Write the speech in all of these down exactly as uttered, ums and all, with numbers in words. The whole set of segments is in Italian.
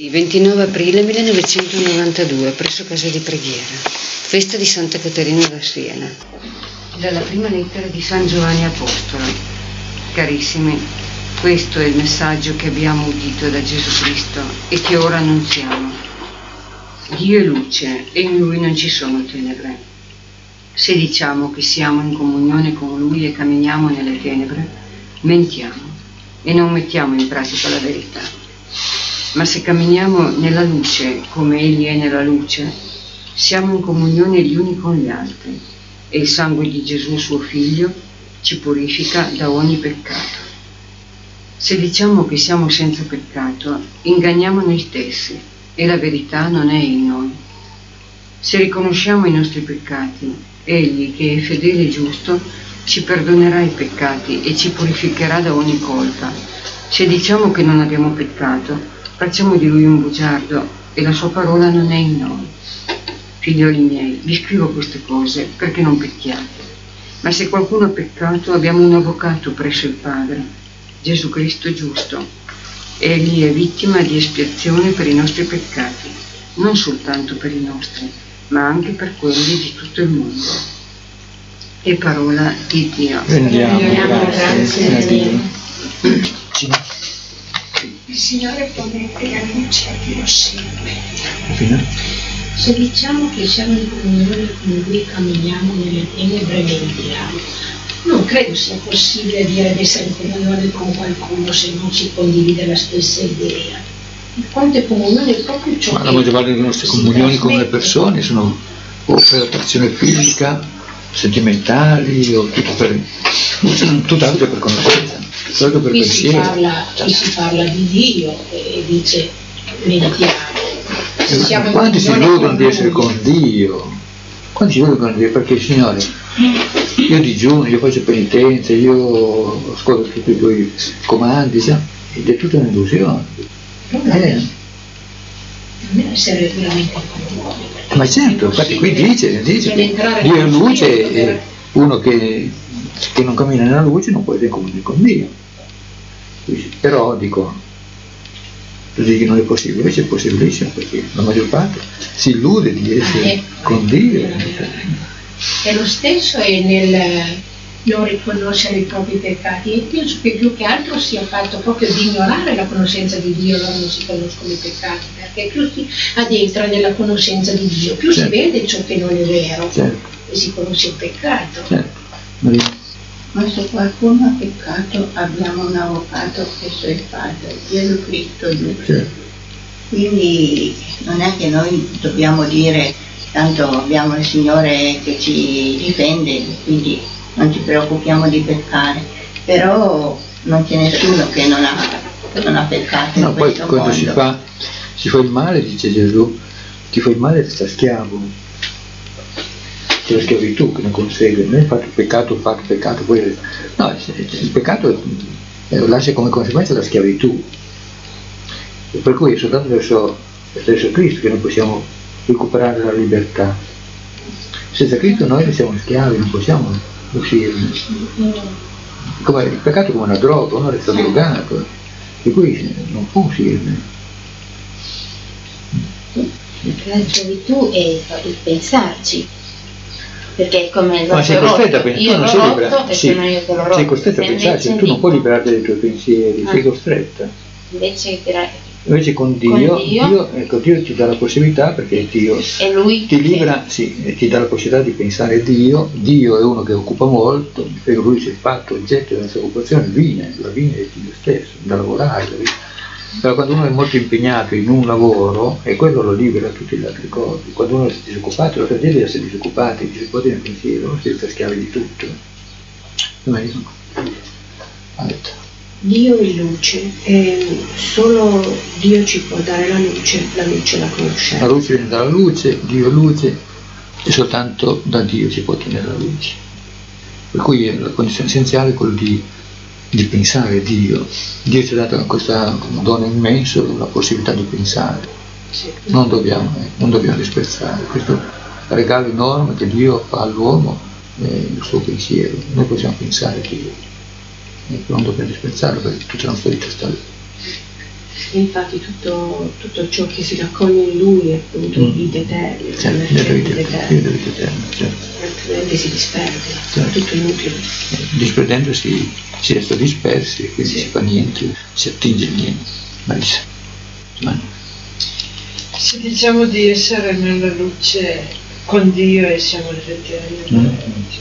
ventinove aprile millenovecentonovantadue, presso casa di preghiera, festa di Santa Caterina da Siena. Dalla prima lettera di San Giovanni Apostolo. Carissimi, questo è il messaggio che abbiamo udito da Gesù Cristo e che ora annunziamo. Dio è luce e in Lui non ci sono tenebre. Se diciamo che siamo in comunione con Lui e camminiamo nelle tenebre, mentiamo e non mettiamo in pratica la verità. Ma se camminiamo nella luce come Egli è nella luce, siamo in comunione gli uni con gli altri e il sangue di Gesù suo Figlio ci purifica da ogni peccato. Se diciamo che siamo senza peccato, inganniamo noi stessi e la verità non è in noi. Se riconosciamo i nostri peccati, Egli, che è fedele e giusto, ci perdonerà i peccati e ci purificherà da ogni colpa. Se diciamo che non abbiamo peccato, facciamo di Lui un bugiardo e la sua parola non è in noi. Figlioli miei, vi scrivo queste cose perché non pecchiate. Ma se qualcuno ha peccato, abbiamo un avvocato presso il Padre, Gesù Cristo giusto. Egli è vittima di espiazione per i nostri peccati, non soltanto per i nostri, ma anche per quelli di tutto il mondo. E parola di Dio. Rendiamo grazie a Dio. Il Signore promette la luce a chi lo segue. Se diciamo che siamo in comunione con Lui e camminiamo nelle tenebre, mentiamo. Non credo sia possibile dire di essere in comunione con qualcuno se non si condivide la stessa idea. Il quante comunione è proprio ciò Ma che... la maggior parte delle nostre comunioni con le persone sono o per attrazione fisica, sentimentali, o tutto per, tutt'altro per conoscenza. Solo per qui, si pensiero. parla, qui si parla di Dio e dice mentiamo. Se siamo in Quanti si comunione illudono con di essere Lui, con Dio? Quanti si illudono con Dio? Perché Signore, io digiuno, io faccio penitenza, io ascolto tutti i tuoi comandi, sa? Ed è tutta un'illusione. non Eh, è non è essere veramente in comunione. ma certo, infatti qui dice, dice Per entrare Dio è nel luce Spirito, e per- uno che, che non cammina nella luce non può essere in comunione con Dio. Però dico, così che non è possibile, invece è possibilissimo perché la maggior parte si illude di essere Eh, con Dio. E lo stesso è nel non riconoscere i propri peccati, e penso che più che altro sia fatto proprio di ignorare la conoscenza di Dio, allora non si conoscono i peccati, perché più si addentra nella conoscenza di Dio, più Certo. si vede ciò che non è vero, Certo, e si conosce il peccato. certo. Maria. Ma se qualcuno ha peccato abbiamo un avvocato presso il Padre, Gesù Cristo giusto. Certo. Quindi non è che noi dobbiamo dire tanto abbiamo il Signore che ci difende, quindi non ci preoccupiamo di peccare, però non c'è nessuno che non ha, non ha peccato in No, poi questo quando mondo. si fa, si fa il male, dice Gesù, chi fa il male resta schiavo. C'è la schiavitù che ne consegue, non è fatto peccato, fatto peccato, poi no, il peccato eh, lascia come conseguenza la schiavitù. E per cui è soltanto verso, verso Cristo che noi possiamo recuperare la libertà. Senza Cristo noi siamo schiavi, non possiamo uscirne. Come, il peccato è come una droga, uno resta drogato, e cui non può uscirne. Perché la gioventù è il pensarci, perché è come il Ma sei vaso costretta a rotto, pensare, io tu non l'ho sei rotto libera, e sì, sono io che l'ho rotto. sei costretta a Se pensarci, invece tu non di- puoi liberarti dai tuoi pensieri, Ah. sei costretta. invece per- Invece con Dio, Con Dio- Dio, ecco, Dio ti dà la possibilità, perché Dio è lui ti che- libera, sì, e ti dà la possibilità di pensare Dio. Dio è uno che occupa molto, per lui si è fatto oggetto della sua occupazione, viene, la viene è Dio stesso, da lavorare. La viene. Però quando uno è molto impegnato in un lavoro, e quello lo libera da tutte le altre cose. Quando uno è disoccupato, la fratelli di essere disoccupati, disoccupati nel pensiero, uno si sta schiavi di tutto. Come dico? Ha detto. Dio è luce e solo Dio ci può dare la luce, la luce la La conosciamo. luce viene dalla luce, Dio è luce, e soltanto da Dio si può ottenere la luce. Per cui la condizione essenziale è quella di, di pensare Dio. Dio ci ha dato questa dono immensa, la possibilità di pensare. Non dobbiamo, eh, non dobbiamo disprezzare questo regalo enorme che Dio fa all'uomo, eh, il suo pensiero. Noi possiamo pensare Dio, eh, non dobbiamo disprezzarlo perché tutta la nostra vita sta lì. Infatti tutto, tutto ciò che si raccoglie in lui è appunto mm. vita eterna, certo, vita eterna, certo. Altrimenti si disperde, certo. È tutto inutile. Disperdendosi si resta dispersi e quindi sì. si fa niente, si attinge niente. Malissimo. Ma... Se diciamo di essere nella luce con Dio e siamo nell'eterno, mm.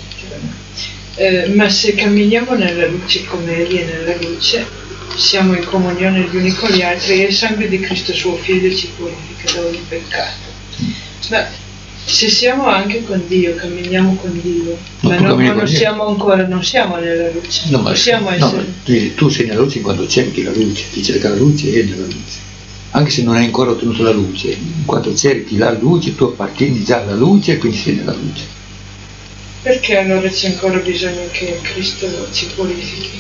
eh, ma se camminiamo nella luce come Egli è nella luce, siamo in comunione gli uni con gli altri e il sangue di Cristo suo Figlio ci purifica da ogni peccato. Ma se siamo anche con Dio, camminiamo con Dio, ma, ma non, non siamo ancora, non siamo nella luce, no, ma possiamo no, essere... Tu, tu sei nella luce quando cerchi la luce, ti cerca la luce e nella luce. Anche se non hai ancora ottenuto la luce, in quanto cerchi la luce, tu appartieni già alla luce e quindi sei nella luce. Perché allora c'è ancora bisogno che Cristo ci purifichi?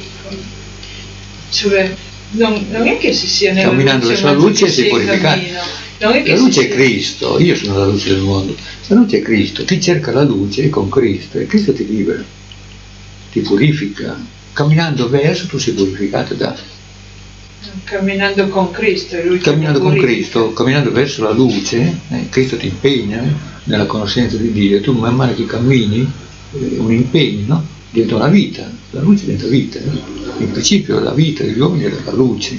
Cioè, non, non è che si sia nella camminando luce, verso la luce sei purificato. Non è che la luce sia... è Cristo, io sono la luce del mondo. La luce è Cristo, chi cerca la luce è con Cristo e Cristo ti libera, ti purifica. Camminando verso tu sei purificato da... Camminando con Cristo. Lui camminando con Cristo, camminando verso la luce, eh, Cristo ti impegna nella conoscenza di Dio. Tu man mano che cammini, eh, un impegno, no? Diventa una vita, la luce diventa vita. Eh? In principio la vita degli uomini era la luce.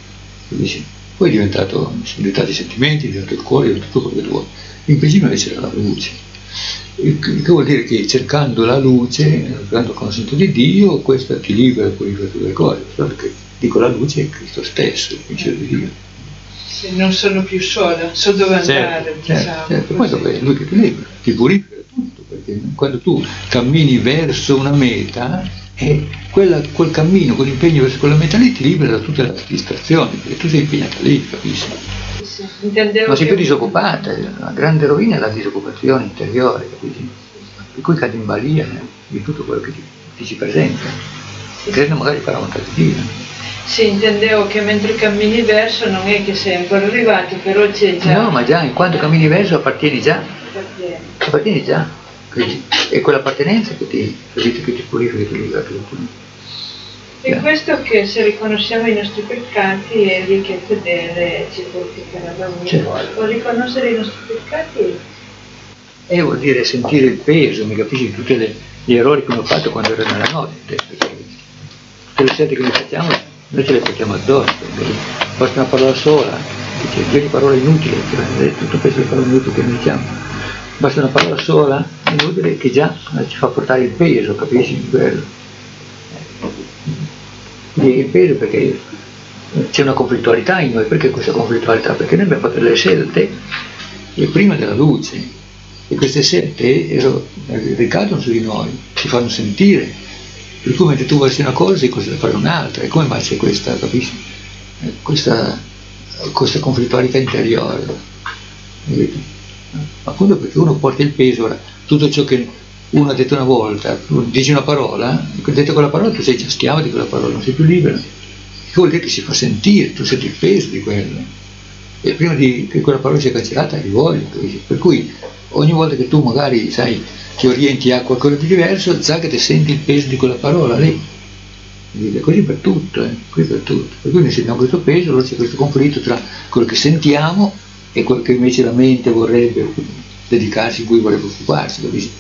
Poi è diventato, sono diventati i sentimenti, è diventato il cuore, è diventato tutto quello che tu vuoi. In principio invece era la luce. Il che vuol dire che cercando la luce, cercando il conoscimento di Dio, questo ti libera e purifica tutte le cose. Perché dico la luce è Cristo stesso, il principio di Dio. Sì, non sono più sola, so dove andare, certo, diciamo. Certo, certo. Poi dov'è? Lui che ti libera, ti purifica tutto, perché quando tu cammini verso una meta, e quella, quel cammino, quell'impegno verso quella meta lì ti libera da tutte le distrazioni, perché tu sei impegnata lì, capisci? Sì, intendevo ma sei che... più disoccupata, la grande rovina è la disoccupazione interiore, capisci? Per cui cadi in balia eh, di tutto quello che ti, ti ci presenta, sì. Credo magari farà volontà di Dio. Sì, intendevo che mentre cammini verso non è che sei ancora arrivato, però c'è già... No, ma già, in quanto cammini verso appartieni già, appartieni, appartieni già. È quell'appartenenza che ti, che ti purifica e ti libera tutto. E questo che se riconosciamo i nostri peccati è lì che è fedele ci purificherà da ogni certo. volta. Riconoscere i nostri peccati e vuol dire sentire il peso, mi capisci, di tutti gli errori che ho fatto quando ero nella notte. Tutte le scelte che noi facciamo, noi ce le portiamo addosso. Basta una parola sola, dice, vedi parole inutili, tutto penso le parole inutili che noi diciamo. Basta una parola sola, inutile, che già ci fa portare il peso, capisci? Di quello. Quindi il peso perché c'è una conflittualità in noi. Perché questa conflittualità? Perché noi abbiamo fatto delle scelte prima della luce e queste scelte ricadono su di noi, ci fanno sentire. Per cui mentre tu vuoi una cosa sei costretto a fare un'altra. E come mai c'è questa, capisci? Questa, questa conflittualità interiore. Appunto perché uno porta il peso, ora, tutto ciò che uno ha detto una volta, tu dici una parola, detto quella parola tu sei già schiavo di quella parola, non sei più libero. Che vuol dire che si fa sentire, tu senti il peso di quello. E prima di che quella parola sia cancellata hai voglia, per cui ogni volta che tu magari sai ti orienti a qualcosa di diverso, sa che ti senti il peso di quella parola lì. È così per tutto, eh? Così per tutto. Per cui noi sentiamo questo peso, allora c'è questo conflitto tra quello che sentiamo e quello che invece la mente vorrebbe dedicarsi, in cui vorrebbe occuparsi, capisci?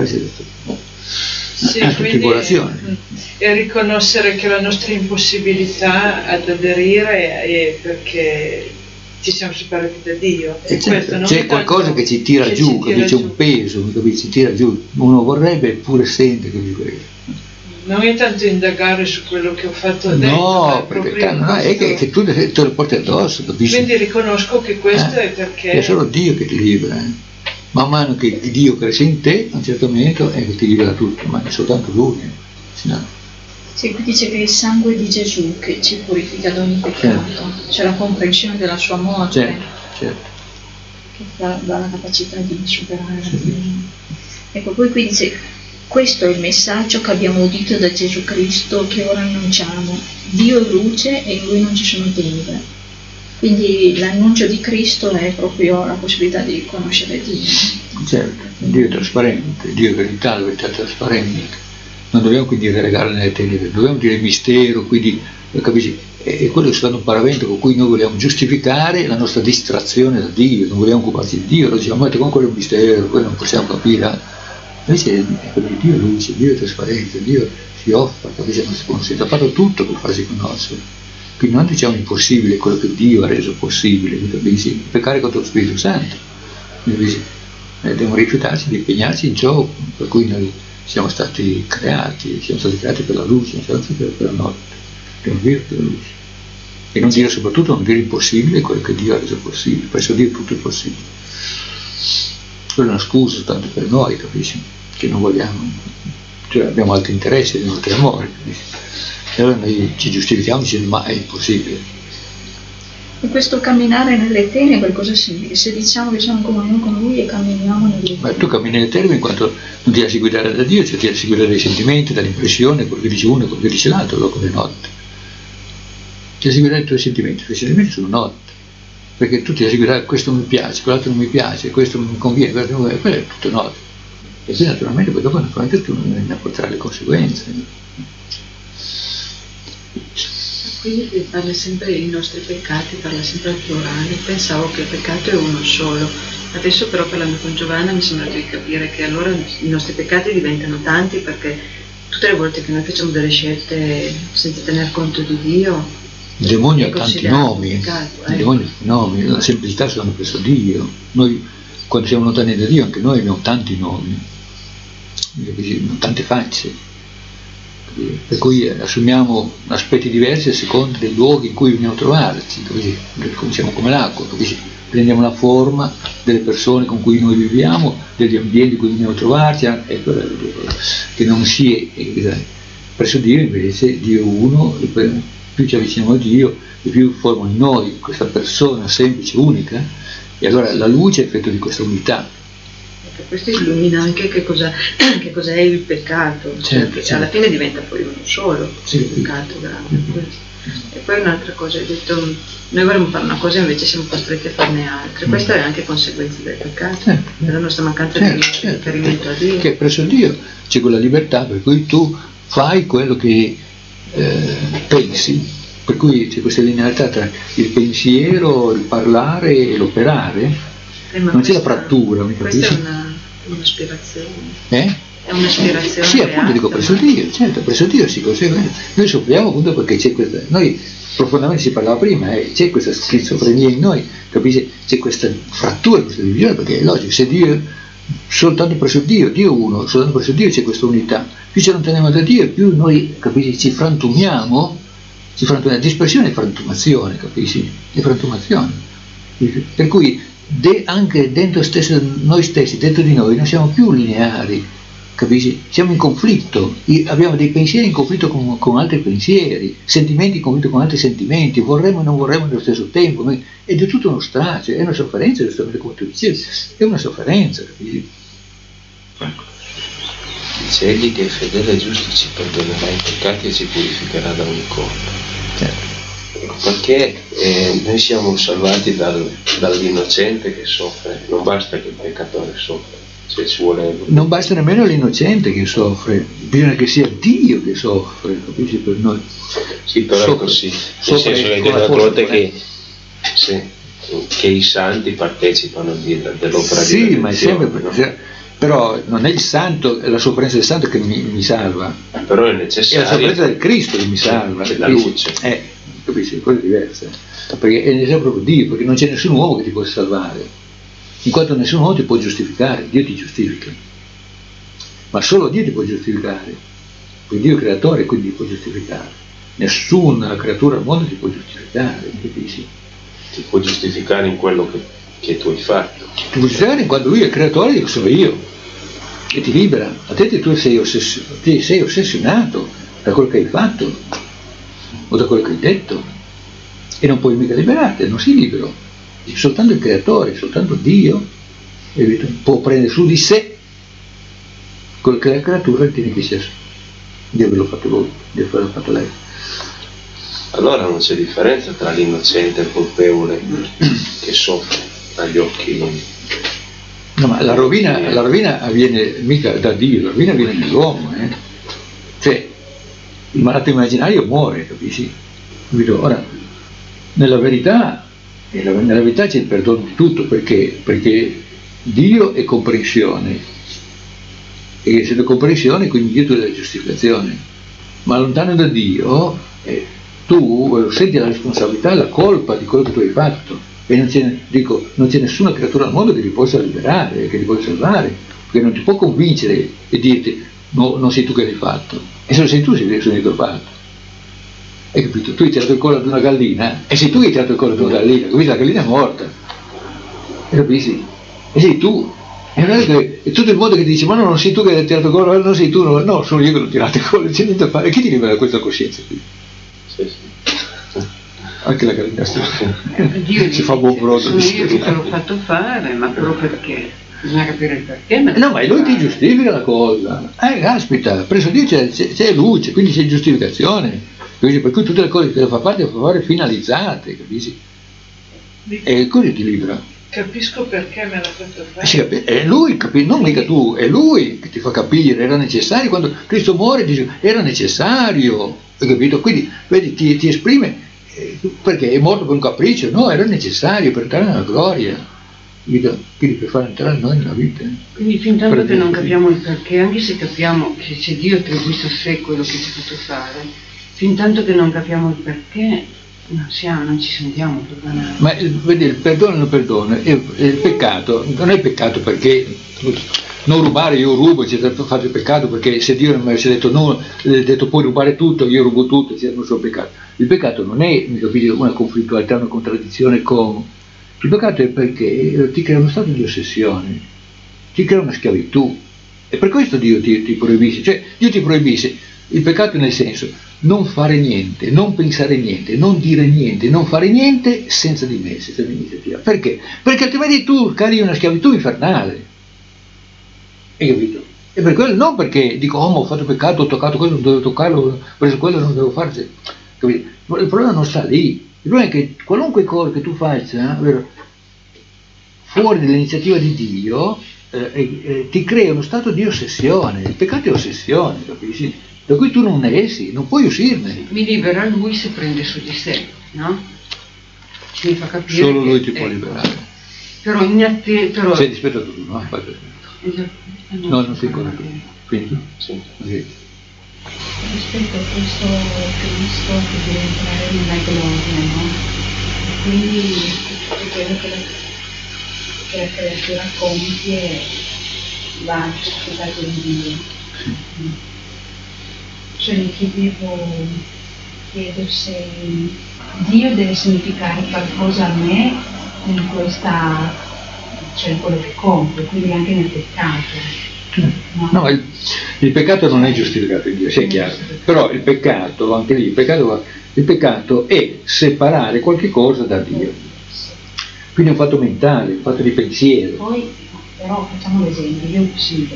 Sì, quindi è riconoscere che la nostra impossibilità ad aderire è perché ci siamo separati da Dio. E certo, questo, c'è qualcosa che ci tira che giù, ci tira c'è giù. Un peso, capisci? Ci tira giù. Uno vorrebbe eppure sente che questo. Non è tanto indagare su quello che ho fatto adesso. No, perché no, è che, che tu te lo porti addosso, capisci? Quindi riconosco che questo eh, è perché... È solo Dio che ti libera. Eh. Man mano che Dio cresce in te, a un certo momento è che ti libera tutto, ma è soltanto Lui. Eh. No. Sì, qui dice che è il sangue di Gesù che ci purifica da ogni peccato. Certo. C'è la comprensione della sua morte. Certo, certo. Che dà, dà la capacità di superare sì. la vita. Ecco, poi qui dice... Questo è il messaggio che abbiamo udito da Gesù Cristo che ora annunciamo. Dio è luce e in Lui non ci sono tenebre. Quindi l'annuncio di Cristo è proprio la possibilità di conoscere Dio. Certo, Dio è trasparente, Dio è verità, la verità è trasparente. Non dobbiamo quindi relegare nelle tenebre, dobbiamo dire mistero, quindi capisci? E quello è stato un paravento con cui noi vogliamo giustificare la nostra distrazione da Dio, non vogliamo occuparci di Dio, lo diciamo, ma comunque è un mistero, poi non possiamo capire. Invece Dio è luce, Dio è trasparenza, Dio si offre, capisce, non si conosce, ha fatto tutto per farsi conoscere. Quindi non diciamo impossibile quello che Dio ha reso possibile, capisci? Peccare contro lo Spirito Santo. Quindi, eh, dobbiamo rifiutarci di impegnarci in ciò per cui noi siamo stati creati, siamo stati creati per la luce, non siamo stati per la notte. Dobbiamo vivere per la luce. E non dire soprattutto, non dire impossibile quello che Dio ha reso possibile, presso Dio tutto è possibile. Quella è una scusa tanto per noi, capisci? Che non vogliamo, cioè abbiamo altri interessi, abbiamo altri amori, capisci? E allora noi ci giustifichiamo dicendo ma è impossibile. E questo camminare nelle tenebre cosa significa? Se diciamo che siamo in comunione con Lui e camminiamo nelle tenebre. Ma tu cammini nelle tenebre in quanto non ti lasci guidare da Dio, cioè ti lasci guidare dai sentimenti, dall'impressione, quello che dice uno e quello che dice l'altro, dopo le notte. Ti lasci guidare i tuoi sentimenti, i tuoi sentimenti sono notte. Perché tu ti lasci guidare, questo mi piace, quell'altro non mi piace, questo non mi conviene, questo non mi conviene, quello è tutto notte. E poi naturalmente poi dopo naturalmente tu ne porterai le conseguenze. Qui parla sempre dei nostri peccati, parla sempre al plurale. Pensavo che il peccato è uno solo. Adesso però parlando con Giovanna mi è sembrato di capire che allora i nostri peccati diventano tanti perché tutte le volte che noi facciamo delle scelte senza tener conto di Dio, il demonio ha tanti nomi, peccato, eh. Il demonio ha tanti nomi, la semplicità sono presso Dio. Noi quando siamo lontani da Dio anche noi abbiamo tanti nomi, tante facce. Per cui assumiamo aspetti diversi a seconda dei luoghi in cui veniamo a trovarci, capisci? Siamo come l'acqua, capisci? Prendiamo la forma delle persone con cui noi viviamo, degli ambienti in cui veniamo a trovarci, ecco, che non si è presso Dio invece, Dio uno, più ci avviciniamo a Dio, e più forma in noi questa persona semplice, unica, e allora la luce è effetto di questa unità. Questo illumina anche che, cosa, che cos'è il peccato, certo, cioè, certo. Alla fine diventa poi uno solo, sì, il peccato grande. E poi un'altra cosa, hai detto, noi vorremmo fare una cosa e invece siamo costretti a farne altre, questa è anche conseguenza del peccato, certo. Della nostra mancanza certo, di certo, riferimento a Dio. Che presso Dio c'è quella libertà per cui tu fai quello che eh, pensi, per cui c'è questa linearità tra il pensiero, il parlare e l'operare. Eh, non questa, c'è la frattura, mi capisci? Questa è una, un'aspirazione. Eh? È un'aspirazione. Sì, appunto dico presso Dio, certo, presso Dio si consegue. Noi soffriamo appunto perché c'è questa. Noi profondamente si parlava prima, eh, c'è questa schizofrenia in noi, capisci? C'è questa frattura, questa divisione, perché è logico, se Dio soltanto presso Dio, Dio uno, soltanto presso Dio c'è questa unità. Più ci allontaniamo da Dio, più noi, capisci, ci frantumiamo, ci frantumiamo, dispersione e frantumazione, capisci? E frantumazione. Per cui De, anche dentro stesso, noi stessi, dentro di noi, non siamo più lineari, capisci? Siamo in conflitto, abbiamo dei pensieri in conflitto con, con altri pensieri, sentimenti in conflitto con altri sentimenti, vorremmo e non vorremmo nello stesso tempo, ed è tutto uno strazio, è una sofferenza, giustamente come tu dicevi, è una sofferenza, capisci? Dice egli che è fedele e giusto, ci perdonerà i peccati e ci purificherà da ogni colpa. Certo. Perché eh, noi siamo salvati dal, dall'innocente che soffre, non basta che il peccatore soffra, se ci vuole. Non basta nemmeno l'innocente che soffre, bisogna che sia Dio che soffre, capisci, per noi. Sì, però soffre, è così, nel senso che hai detto volte che, sì, che i santi partecipano di, dell'opera sì, di Sì, ma è sempre perché, però non è il santo, è la sofferenza del santo che mi, mi salva, però è necessario, è la sofferenza del Cristo che mi salva, la luce. Eh, capisci? Quello è diverso, perché è necessario proprio Dio, perché non c'è nessun uomo che ti può salvare, in quanto nessun uomo ti può giustificare, Dio ti giustifica, ma solo Dio ti può giustificare, perché Dio è creatore e quindi ti può giustificare, nessuna creatura al mondo ti può giustificare, capisci? Ti può giustificare in quello che, che tu hai fatto, ti può giustificare in quanto Lui è il creatore, io sono io, e ti libera, a te tu sei, ossessi- ti sei ossessionato da quello che hai fatto o da quello che hai detto e non puoi mica liberarti, non sei libero, soltanto il creatore, soltanto Dio può prendere su di sé quello che la creatura ritiene che sia di averlo fatto lui, di averlo fatto lei. Allora non c'è differenza tra l'innocente e il colpevole che soffre agli occhi. No, ma la rovina, la rovina avviene mica da Dio, la rovina avviene nell'uomo, eh? Cioè il malato immaginario muore, capisci? capito? Ora, nella verità, nella verità c'è il perdono di tutto, perché, perché Dio è comprensione, e essendo comprensione quindi Dio è la giustificazione, ma lontano da Dio eh, tu senti la responsabilità e la colpa di quello che tu hai fatto, e non c'è, dico, non c'è nessuna creatura al mondo che ti possa liberare, che ti possa salvare, perché non ti può convincere e dirti no, non sei tu che l'hai fatto, e se lo sei tu sei tu che l'hai fatto. Hai capito? Tu hai tirato il collo ad una gallina e sei tu che hai tirato il collo ad una gallina, capito? La gallina è morta, hai capisci? E sei tu. E non è che è tutto il mondo che ti dice ma no, non sei tu che hai tirato il collo, non sei tu, no, no sono io che l'ho tirato il collo, c'è niente da fare. E chi ti libera questa coscienza qui? Sì, sì. Anche la gallina Dio si fa buon brodo. Sono io che te l'ho fatto fare, ma però perché? Bisogna capire il perché. Ma no, ma lui ti giustifica la cosa. Eh, caspita, presso Dio c'è, c'è, c'è luce, quindi c'è giustificazione. Per cui tutte le cose che le fa fare, le fa fare finalizzate, capisci? E così ti libera. Capisco perché me l'ha fatto fare. Sì, è lui, capi- non mica tu, è lui che ti fa capire, era necessario, quando Cristo muore dice era necessario, hai capito? Quindi vedi, ti, ti esprime, eh, perché è morto per un capriccio, no, era necessario per entrare nella gloria, capito? Quindi per far entrare noi nella vita. Quindi fin tanto per che non capiamo il perché, anche se capiamo che se Dio attribuisce a sé quello che ci ha fatto fare, fin tanto che non capiamo il perché, non, siamo, non ci sentiamo perdonati. Ma il, vedi, il perdono non perdono, il, il peccato non è peccato perché non rubare, io rubo, eccetera, fate il peccato perché se Dio mi avesse detto no, detto puoi rubare tutto, io rubo tutto, eccetera, non sono peccato. Il peccato non è, mi capisci, una conflittualità, una contraddizione con... Il peccato è perché ti crea uno stato di ossessione, ti crea una schiavitù, e per questo Dio ti, ti proibisce, cioè Dio ti proibisce il peccato nel senso non fare niente, non pensare niente, non dire niente, non fare niente senza di me, senza l'iniziativa. Perché? Perché altrimenti tu cadi in una schiavitù infernale. Hai capito? E per quello, non perché dico, oh, ma ho fatto peccato, ho toccato quello, non dovevo toccarlo, ho preso quello, non dovevo farci. Capito? Il problema non sta lì. Il problema è che qualunque cosa che tu faccia, vero, fuori dall'iniziativa di Dio, eh, eh, ti crea uno stato di ossessione. Il peccato è ossessione, capisci? Da cui tu non ne esci, non puoi uscirne. Mi libera lui se prende su di sé, no? Mi fa capire. Solo lui che, ti può ecco, liberare. Però in attesa. Però... Sei dispetto tu, no? Esatto. No, no, non sei ancora. Quindi, sì. Sì. Rispetto a questo Cristo che deve entrare nella gloria, no? E quindi tutto quello che la, che la creatura compie va giustificato in Dio. Sì. Cioè mi chiedevo, chiedo se Dio deve significare qualcosa a me in questa, cioè in quello che compio, quindi anche nel peccato. No, no il, il peccato non è giustificato in Dio, sia chiaro, però il peccato, anche lì, il peccato, il peccato è separare qualche cosa da Dio, quindi è un fatto mentale, un fatto di pensiero. Poi però facciamo l'esempio, io uccido.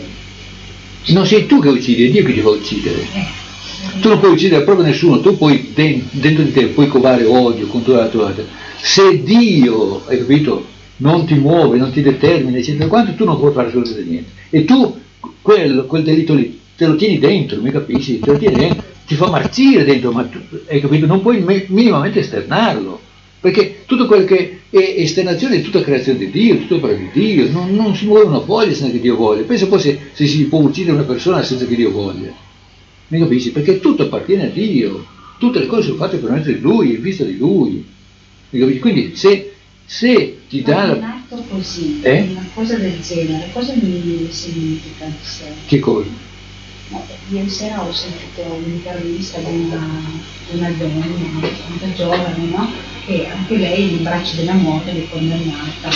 Non sei tu che uccidi, è Dio che ti fa uccidere. Eh. Tu non puoi uccidere proprio nessuno, tu puoi dentro di te puoi covare odio contro la tua vita. Se Dio, hai capito, non ti muove, non ti determina, eccetera, quanto tu non puoi fare assolutamente niente. E tu quel, quel delitto lì te lo tieni dentro, mi capisci? Te lo tieni dentro, ti fa marcire dentro, ma tu, hai capito, non puoi me, minimamente esternarlo. Perché tutto quello che è esternazione è tutta creazione di Dio, tutto opera di Dio, non, non si muove una foglia senza che Dio voglia. Pensa poi se, se si può uccidere una persona senza che Dio voglia. Mi capisci? Perché tutto appartiene a Dio, tutte le cose sono fatte per mezzo di Lui, in vista di Lui. Mi capisci? Quindi se, se ti dà... Ma un atto così, eh? una cosa del genere, cosa mi significa di sé? Che cosa? No, ieri sera ho sentito un'intervista di una, di una donna, una giovane, no? Che anche lei in braccio della morte è condannata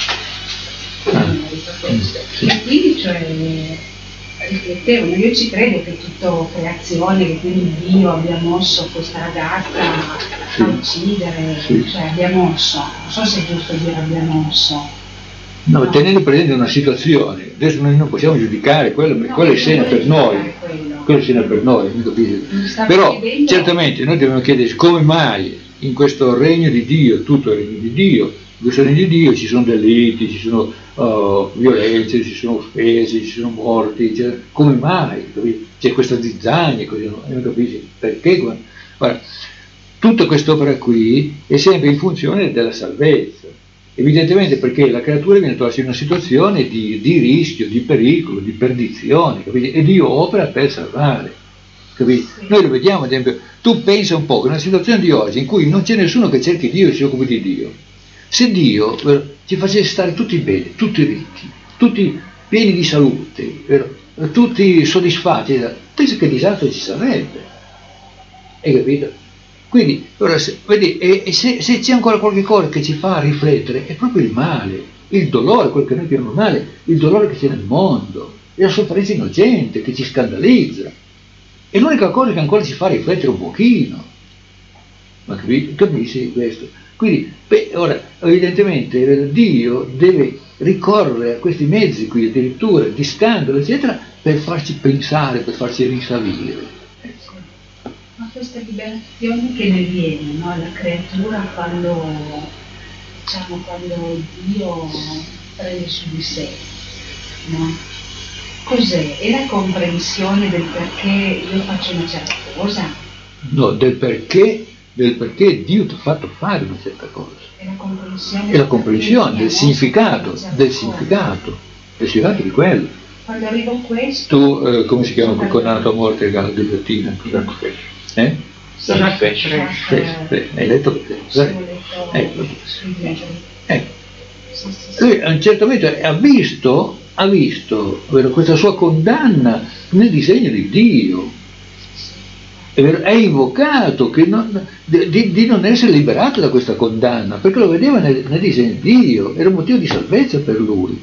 a merito questo. Sì. E quindi cioè riflettevo, io ci credo che tutto creazione, che quindi Dio abbia mosso questa ragazza sì. a uccidere, sì. cioè abbia mosso, non so se è giusto dire abbia mosso. No, no. Tenendo presente una situazione, adesso noi non possiamo giudicare quello, perché no, quella è scena per noi, quella è scena per noi, mi capisci? Però chiedendo... certamente noi dobbiamo chiederci come mai in questo regno di Dio, tutto il regno di Dio, in questo regno di Dio ci sono delitti, ci sono uh, violenze, ci sono offese, ci sono morti, cioè, come mai? Capisci? C'è questa zizzania, così, non capisci? Perché? Guarda, tutta quest'opera qui è sempre in funzione della salvezza, evidentemente perché la creatura viene trovata in una situazione di, di rischio, di pericolo, di perdizione, capite? E Dio opera per salvare, capite? Noi lo vediamo, ad esempio, tu pensa un po' che una situazione di oggi in cui non c'è nessuno che cerchi Dio e si occupi di Dio, se Dio vero, ci facesse stare tutti bene, tutti ricchi, tutti pieni di salute, vero, tutti soddisfatti, penso che disastro ci sarebbe, hai capito? Quindi, ora, se, vedi, e, e se, se c'è ancora qualche cosa che ci fa riflettere, è proprio il male, il dolore, quello che noi chiamiamo male, il dolore che c'è nel mondo, e la sofferenza innocente che ci scandalizza. È l'unica cosa che ancora ci fa riflettere un pochino. Ma capisci, capisci questo? Quindi, beh, ora, evidentemente, Dio deve ricorrere a questi mezzi qui, addirittura di scandalo, eccetera, per farci pensare, per farci rinsavire. Ecco. Ma questa liberazione che ne viene, no, alla creatura quando, diciamo, quando Dio prende su di sé, no? Cos'è? È la comprensione del perché io faccio una certa cosa? No, del perché, del perché Dio ti ha fatto fare una certa cosa. È la comprensione, è la comprensione del significato, del significato, del significato di quello. Quando arrivo a questo... Tu, eh, come si chiama quel condannato a morte il gallo di Latina? Eh? Sì, hai letto? Ecco. Ecco. Lui a un certo momento ha visto, ha visto vero, questa sua condanna nel disegno di Dio. È, vero, è invocato che non, di, di non essere liberato da questa condanna, perché lo vedeva nel, nel disegno di Dio, era un motivo di salvezza per lui.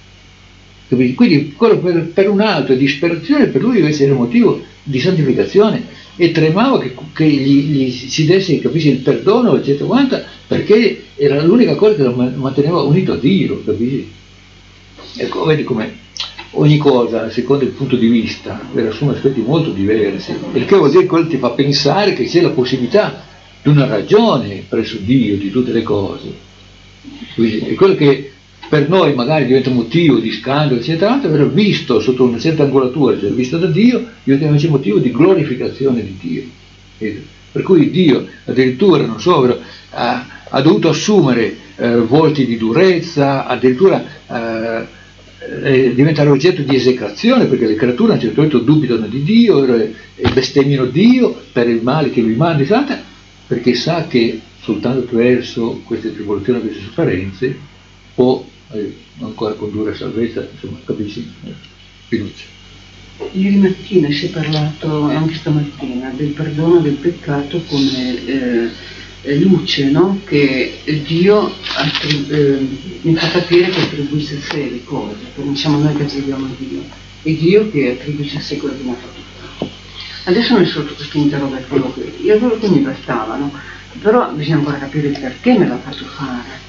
Quindi quello per, per un altro è disperazione, per lui invece era un motivo di santificazione, e tremava che, che gli, gli si desse, capisci, il perdono, eccetera, quanta, perché era l'unica cosa che lo manteneva unito a Dio, capisci? Ecco, vedi come ogni cosa, secondo il punto di vista, assume aspetti molto diversi, il che vuol dire che quello ti fa pensare che c'è la possibilità di una ragione presso Dio di tutte le cose. Quindi è quello che per noi magari diventa motivo di scandalo, eccetera, aver visto sotto una certa angolatura, cioè visto da Dio, diventa invece motivo di glorificazione di Dio. Per cui Dio addirittura, non so, ha, ha dovuto assumere eh, volti di durezza, addirittura eh, eh, diventare oggetto di esecrazione, perché le creature a un certo punto dubitano di Dio e bestemmiano Dio per il male che lui manda, eccetera, perché sa che soltanto attraverso queste tribolazioni, queste sofferenze, può eh, ancora condurre a salvezza, insomma, capisci? Fiducia. Ieri mattina si è parlato, e anche stamattina, del perdono del peccato come eh, luce, no? Che Dio attrib- eh, mi fa capire che attribuisce a sé le cose, perché siamo noi che attribuiamo a Dio, e Dio che attribuisce a sé quello che mi ha fatto fare. Adesso non è sotto questo interrogativo qui, io avevo che mi bastavano, però bisogna ancora capire il perché me l'ha fatto fare.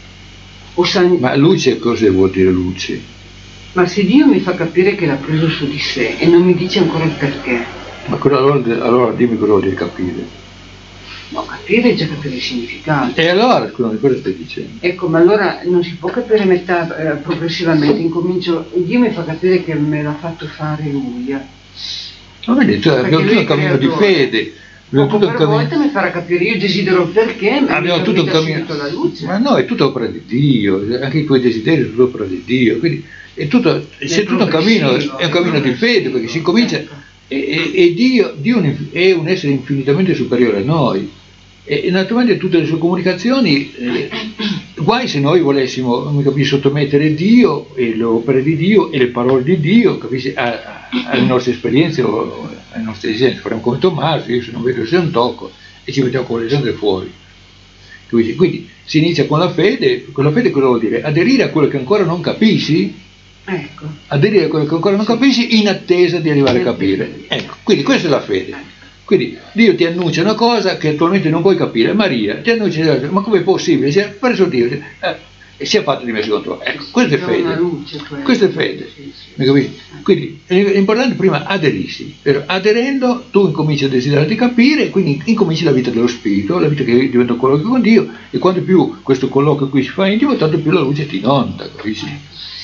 Ma luce cosa vuol dire luce? Ma se Dio mi fa capire che l'ha preso su di sé e non mi dice ancora il perché. Ma allora, allora dimmi cosa vuol dire capire. No, capire è già capire il significato. E allora, scusami, cosa stai dicendo? Ecco, ma allora non si può capire metà eh, progressivamente, incomincio, Dio mi fa capire che me l'ha fatto fare lui. Ma vedi, cioè, abbiamo tutto un cammino di fede. Poco per cammino... volta mi farà capire, io desidero perché, ma abbiamo tutto un cammino, la luce. Ma no, è tutto opera di Dio, anche i tuoi desideri sono opera di Dio, quindi è tutto, c'è tutto un cammino, è un cammino di fede, perché si comincia, e, e, e Dio, Dio è un essere infinitamente superiore a noi, e, e naturalmente tutte le sue comunicazioni, eh, guai se noi volessimo, mi capisci, sottomettere Dio e le opere di Dio e le parole di Dio, capisci, a, a, alle nostre esperienze o alle nostre esigenze. Faremo come Tommaso, io se non vedo se non tocco, e ci mettiamo con le zampe fuori. Quindi, quindi si inizia con la fede. Con la fede cosa vuol dire? Aderire a quello che ancora non capisci, ecco. Aderire a quello che ancora non capisci in attesa di arrivare a capire. Ecco, quindi questa è la fede. Quindi Dio ti annuncia una cosa che attualmente non puoi capire. Maria ti annuncia, ma come è possibile? Si è preso Dio eh, e si è fatto di me secondo te. Ecco, questa è fede. Questa è fede. Mi capisci? Quindi è importante prima aderirsi. Aderendo tu incominci a desiderare di capire, quindi incominci la vita dello spirito, la vita che diventa un colloquio con Dio, e quanto più questo colloquio qui si fa intimo, tanto più la luce ti inonda, capisci?